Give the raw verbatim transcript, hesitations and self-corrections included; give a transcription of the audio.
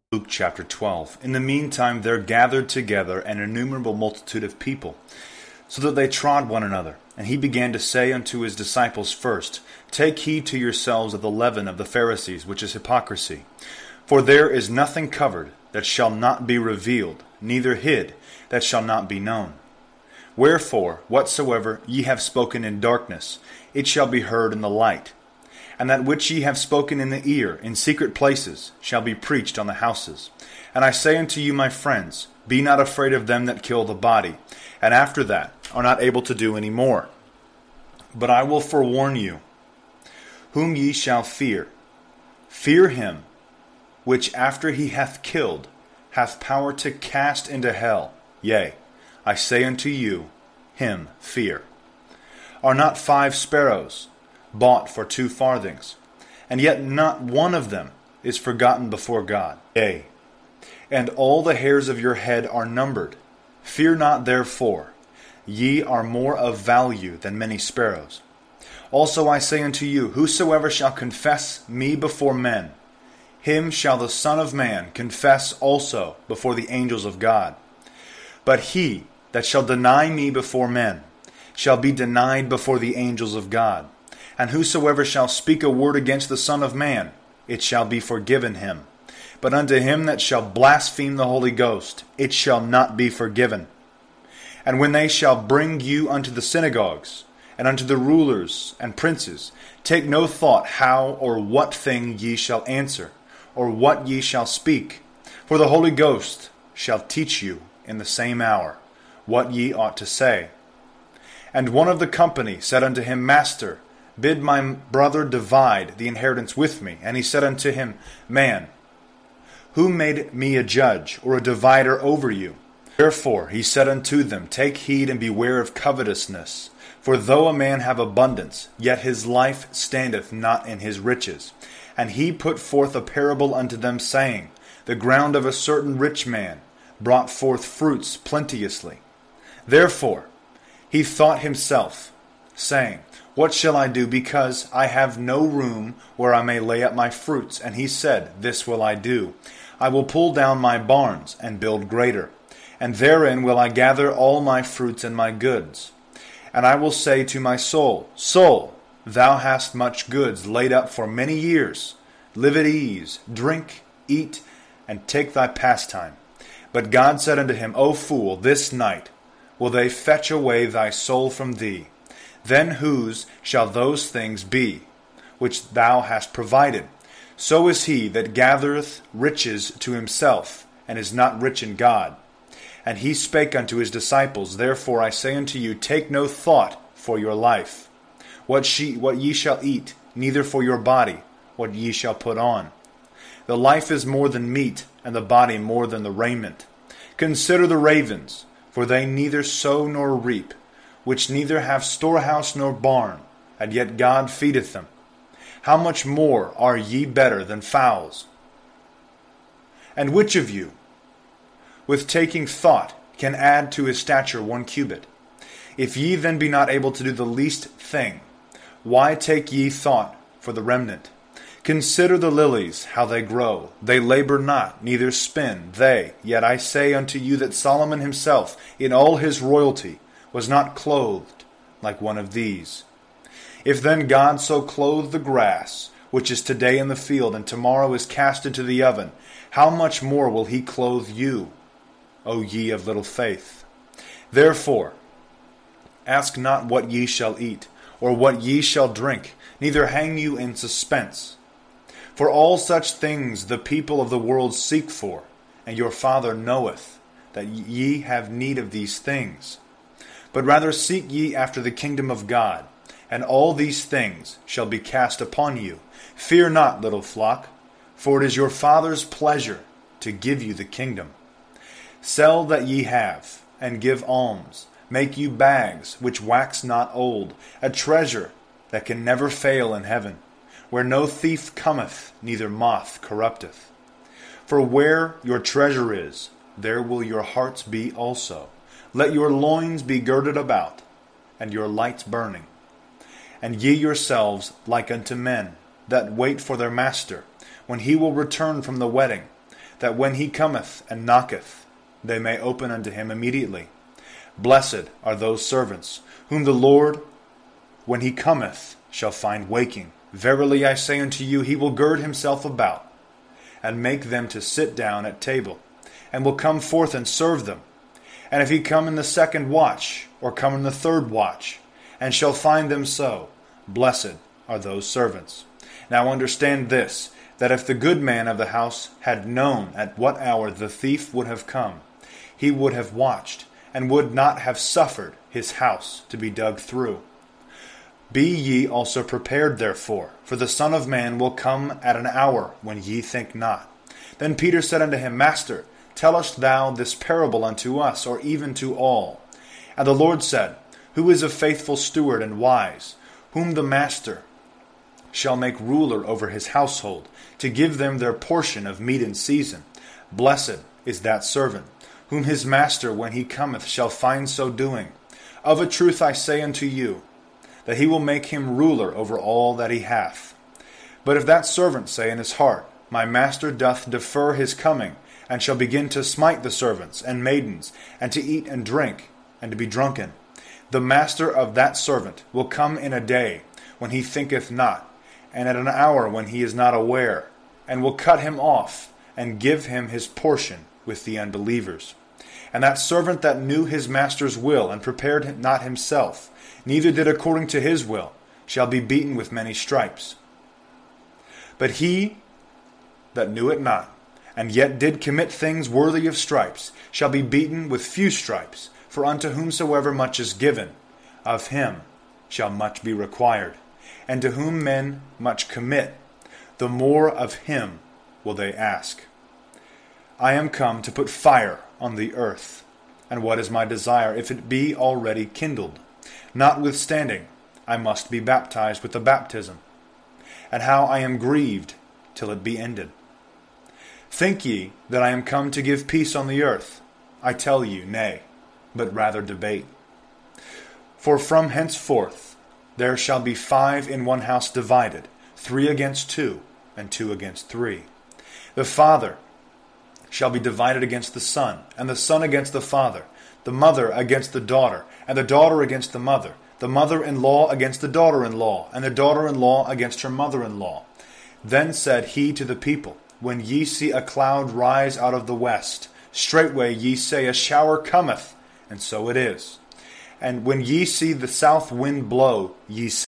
Luke chapter twelve. In the meantime there gathered together an innumerable multitude of people, so that they trod one another. And he began to say unto his disciples first, Take heed to yourselves of the leaven of the Pharisees, which is hypocrisy. For there is nothing covered that shall not be revealed, neither hid that shall not be known. Wherefore, whatsoever ye have spoken in darkness, it shall be heard in the light. And that which ye have spoken in the ear, in secret places, shall be preached on the houses. And I say unto you, my friends, be not afraid of them that kill the body, and after that are not able to do any more. But I will forewarn you, whom ye shall fear. Fear him, which after he hath killed, hath power to cast into hell. Yea, I say unto you, him fear. Are not five sparrows bought for two farthings, and yet not one of them is forgotten before God? Yea, and all the hairs of your head are numbered. Fear not therefore, ye are more of value than many sparrows. Also I say unto you, whosoever shall confess me before men, him shall the Son of Man confess also before the angels of God. But he that shall deny me before men shall be denied before the angels of God. And whosoever shall speak a word against the Son of Man, it shall be forgiven him. But unto him that shall blaspheme the Holy Ghost, it shall not be forgiven. And when they shall bring you unto the synagogues, and unto the rulers and princes, take no thought how or what thing ye shall answer, or what ye shall speak. For the Holy Ghost shall teach you in the same hour what ye ought to say. And one of the company said unto him, Master, bid my brother divide the inheritance with me. And he said unto him, Man, who made me a judge or a divider over you? Therefore he said unto them, Take heed and beware of covetousness. For though a man have abundance, yet his life standeth not in his riches. And he put forth a parable unto them, saying, The ground of a certain rich man brought forth fruits plenteously. Therefore he thought himself, saying, What shall I do, because I have no room where I may lay up my fruits? And he said, This will I do. I will pull down my barns and build greater, and therein will I gather all my fruits and my goods. And I will say to my soul, Soul, thou hast much goods laid up for many years. Live at ease, drink, eat, and take thy pastime. But God said unto him, O fool, this night will they fetch away thy soul from thee. Then whose shall those things be which thou hast provided? So is he that gathereth riches to himself, and is not rich in God. And he spake unto his disciples, Therefore I say unto you, take no thought for your life, what, she, what ye shall eat, neither for your body, what ye shall put on. The life is more than meat, and the body more than the raiment. Consider the ravens, for they neither sow nor reap, which neither have storehouse nor barn, and yet God feedeth them. How much more are ye better than fowls? And which of you, with taking thought, can add to his stature one cubit? If ye then be not able to do the least thing, why take ye thought for the remnant? Consider the lilies, how they grow. They labor not, neither spin they. Yet I say unto you that Solomon himself, in all his royalty, was not clothed like one of these. If then God so clothe the grass, which is today in the field, and tomorrow is cast into the oven, how much more will he clothe you, O ye of little faith? Therefore, ask not what ye shall eat, or what ye shall drink, neither hang you in suspense. For all such things the people of the world seek for, and your Father knoweth that ye have need of these things. But rather seek ye after the kingdom of God, and all these things shall be cast upon you. Fear not, little flock, for it is your Father's pleasure to give you the kingdom. Sell that ye have, and give alms. Make you bags which wax not old, a treasure that can never fail in heaven, where no thief cometh, neither moth corrupteth. For where your treasure is, there will your hearts be also. Let your loins be girded about, and your lights burning. And ye yourselves like unto men, that wait for their master, when he will return from the wedding, that when he cometh and knocketh, they may open unto him immediately. Blessed are those servants, whom the Lord, when he cometh, shall find waking. Verily I say unto you, he will gird himself about, and make them to sit down at table, and will come forth and serve them. And if he come in the second watch, or come in the third watch, and shall find them so, blessed are those servants. Now understand this, that if the good man of the house had known at what hour the thief would have come, he would have watched, and would not have suffered his house to be dug through. Be ye also prepared therefore, for the Son of Man will come at an hour when ye think not. Then Peter said unto him, Master, tellest thou this parable unto us, or even to all? And the Lord said, Who is a faithful steward and wise, whom the master shall make ruler over his household, to give them their portion of meat in season? Blessed is that servant, whom his master when he cometh shall find so doing. Of a truth I say unto you, that he will make him ruler over all that he hath. But if that servant say in his heart, My master doth defer his coming, and shall begin to smite the servants and maidens, and to eat and drink, and to be drunken, the master of that servant will come in a day when he thinketh not, and at an hour when he is not aware, and will cut him off, and give him his portion with the unbelievers. And that servant that knew his master's will, and prepared not himself, neither did according to his will, shall be beaten with many stripes. But he that knew it not, and yet did commit things worthy of stripes, shall be beaten with few stripes. For unto whomsoever much is given, of him shall much be required. And to whom men much commit, the more of him will they ask. I am come to put fire on the earth, and what is my desire, if it be already kindled? Notwithstanding, I must be baptized with the baptism, and how I am grieved till it be ended. Think ye that I am come to give peace on the earth? I tell you, nay, but rather debate. For from henceforth there shall be five in one house divided, three against two, and two against three. The father shall be divided against the son, and the son against the father, the mother against the daughter, and the daughter against the mother, the mother-in-law against the daughter-in-law, and the daughter-in-law against her mother-in-law. Then said he to the people, When ye see a cloud rise out of the west, straightway ye say, A shower cometh, and so it is. And when ye see the south wind blow, ye say,